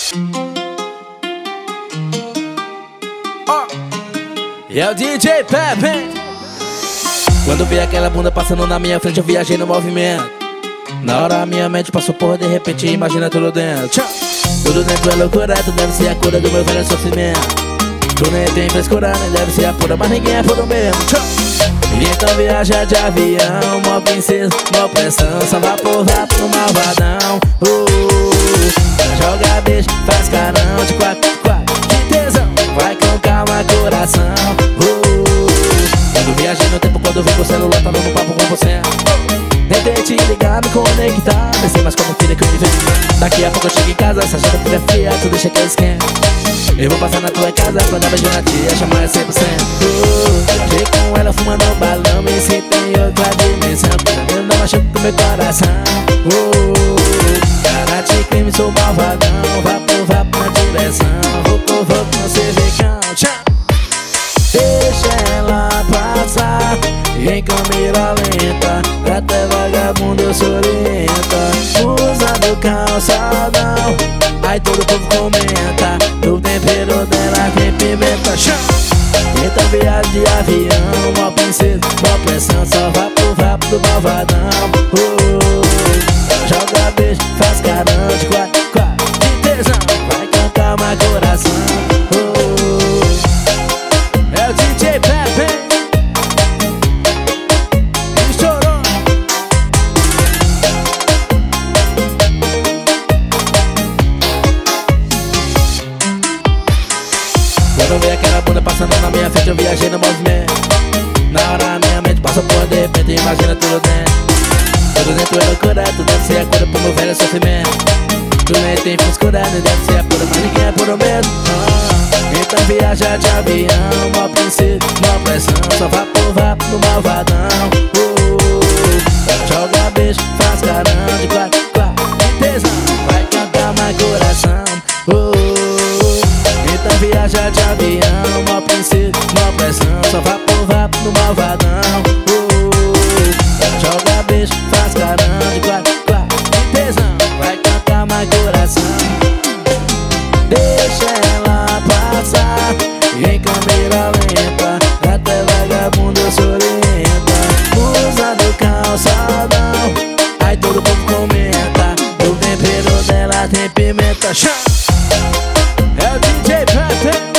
E é o DJ Pepe. Quando vi aquela bunda passando na minha frente, eu viajei no movimento. Na hora a minha mente passou por de repente, imagina tudo dentro. Tudo dentro é loucura, tu deve ser a cura do meu velho sofrimento. Tu nem tem frescura, nem deve ser a pura, mas ninguém é puro mesmo. Então viaja de avião, mó princesa, mó pressão. Só vapor, vapor no malvadão. Joga beijo, faz carão de quatro, de tesão. Vai com calma, coração. Quando viajei no tempo, quando vi o celular, tava no papo com você. Tentei te ligar, me conectar, pensei mais como filha que eu me vejo. Daqui a pouco eu chego em casa, se a janta tiver fria, tu deixa que eu esquento. Eu vou passar na tua casa pra dar beijo na tia, chamar é 100%. Cheguei com ela fumando balão, me sinto em outra dimensão. Eu não machuco com meu coração. Karate crime, sou malvadão. Vapo na direção. Vou no cervejão. Deixa ela passar em câmera lenta. Até vagabundo eu sou lenta. Usando calçadão, aí todo povo comenta. No tempero dela tem pimenta. Então viagem de avião, mó princesa, mó pressão. Só vapo do malvadão. Joga beijo, faz carão de quatro, de tesão. Vai com calma, coração. É o DJ Pepe. Estourou. Quando vi aquela bunda passando na minha frente, eu viajei no movimento. Na hora a minha mente passou por de repente, imagina tudo dentro. Tudo dentro é loucura, tu deve ser a cura pro meu velho sofrimento. Tu nem tem frescura, nem deve ser a pura, mas ninguém é puro mesmo. Então viaja de avião, mó princesa, mó pressão. Só vapo no malvadão. Joga beijo, faz carão de quatro, de tesão. Vai cantar mais coração. Então viaja de avião, mó princesa, mó pressão. Só vapo no malvadão. Joga beijo, faz carão de quatro, de tesão. Vai cantar mais coração. Deixa ela passar em câmera lenta. Até vagabundo eu sou lenta. Usando calçadão, aí todo povo comenta. No tempero dela tem pimenta. É o DJ Pepe.